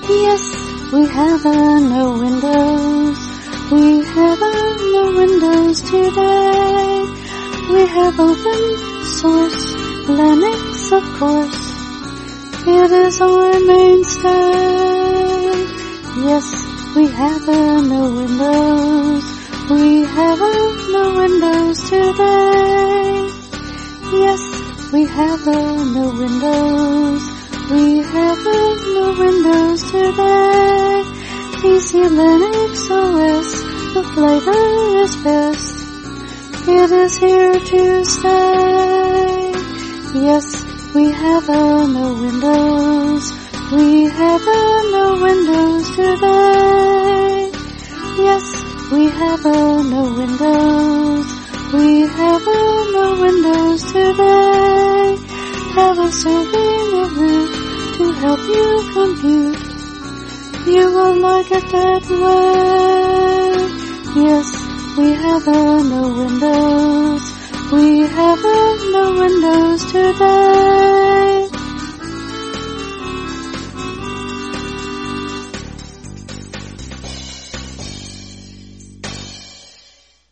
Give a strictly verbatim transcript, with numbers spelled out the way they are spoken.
Yes, we have a no windows. We have a no windows today. We have open source, Linux of course. It is our mainstay. Yes, we have a no windows. We have a no windows today. Yes, we have a no windows. We have a no windows today. P C Linux O S, the flavor is best. It is here to stay. Yes, we have a no windows. We have a no windows today. Yes, we have a no windows. We have a no windows today. Have a serving of root to help you compute. You will like it that way. Yes, we have a no windows. We have a no windows today.